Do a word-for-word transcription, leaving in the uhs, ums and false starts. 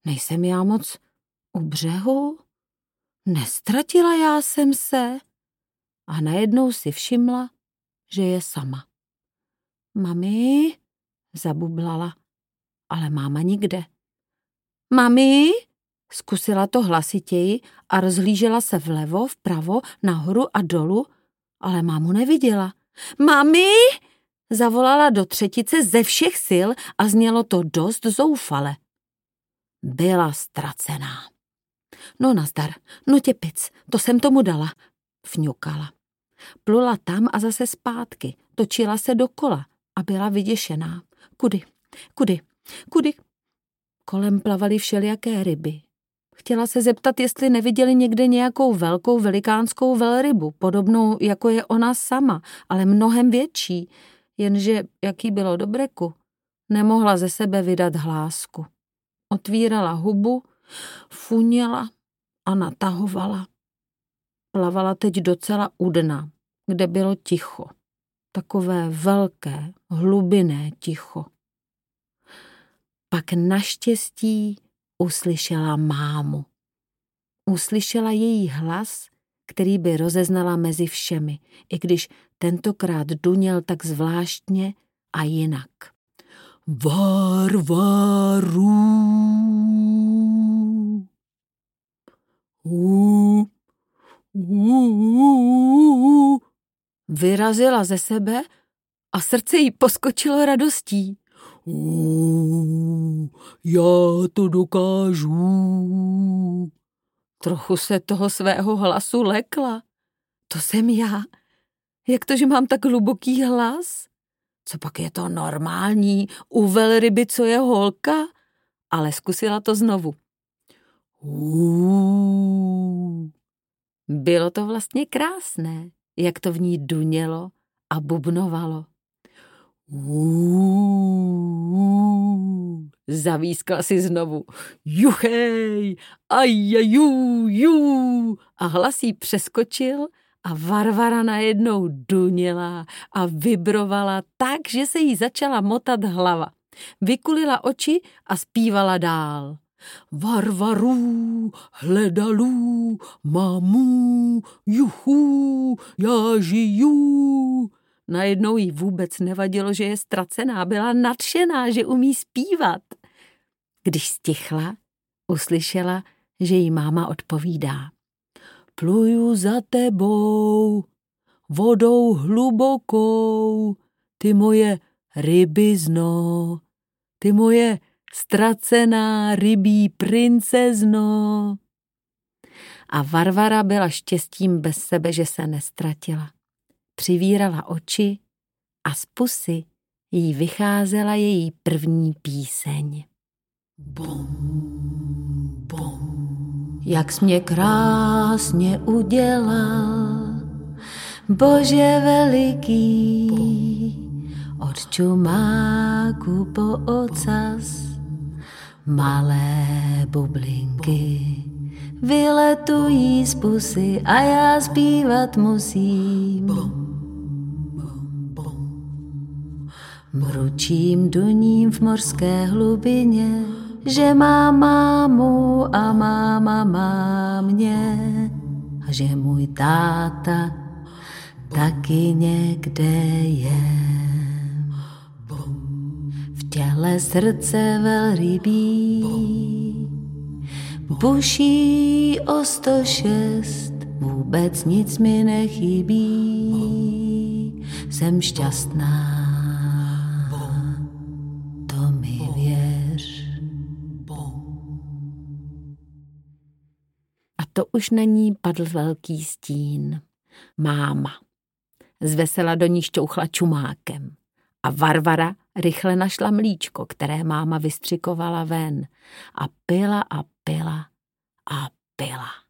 Nejsem já moc u břehu? Nestratila já jsem se? A najednou si všimla, že je sama. Mami, zabublala, ale máma nikde. Mami, zkusila to hlasitěji a rozhlížela se vlevo, vpravo, nahoru a dolů, ale mámu neviděla. Mami, zavolala do třetice ze všech sil a znělo to dost zoufale. Byla ztracená. No nazdar, no tě pic, to jsem tomu dala, fňukala. Plula tam a zase zpátky, točila se dokola a byla vyděšená. Kudy, kudy, kudy? Kolem plavaly všelijaké ryby. Chtěla se zeptat, jestli neviděli někde nějakou velkou velikánskou velrybu, podobnou jako je ona sama, ale mnohem větší, jenže, jaký bylo do breku, nemohla ze sebe vydat hlásku. Otvírala hubu, funěla a natahovala. Plavala teď docela u dna, kde bylo ticho. Takové velké, hlubinné ticho. Pak naštěstí uslyšela mámu. Uslyšela její hlas, který by rozeznala mezi všemi, i když tentokrát duněl tak zvláštně a jinak. Varvaru. Uh, uh, vyrazila ze sebe a srdce jí poskočilo radostí. Uh, já to dokážu. Trochu se toho svého hlasu lekla. To jsem já. Jak to, že mám tak hluboký hlas? Co pak je to normální u velryby, co je holka? Ale zkusila to znovu. Uh. Bylo to vlastně krásné, jak to v ní dunělo a bubnovalo. Uh. Zavískla si znovu. Juchej, ajajú, jú. A hlas jí přeskočil a Varvara najednou duněla a vibrovala tak, že se jí začala motat hlava. Vykulila oči a zpívala dál. Varvaru, hledalu, mamu, juchu, já žiju. Najednou jí vůbec nevadilo, že je ztracená, byla nadšená, že umí zpívat. Když stichla, uslyšela, že jí máma odpovídá. Pluju za tebou, vodou hlubokou, ty moje rybizno, ty moje ztracená rybí princezno. A Varvara byla štěstím bez sebe, že se nestratila. Přivírala oči a z pusy jí vycházela její první píseň. Bom, bom. Jak jsi mě krásně udělal, Bože veliký, od čumáku po ocas, malé bublinky vyletují z pusy a já zpívat musím. Mručím duním v mořské hlubině, že má mámu a máma má mě a že můj táta taky někde je. V těle srdce velrybí buší o sto šest, vůbec nic mi nechybí, jsem šťastná. To už na ní padl velký stín. Máma. Zvesela do ní šťouchla čumákem. A Varvara rychle našla mlíčko, které máma vystřikovala ven. A pila a pila a pila.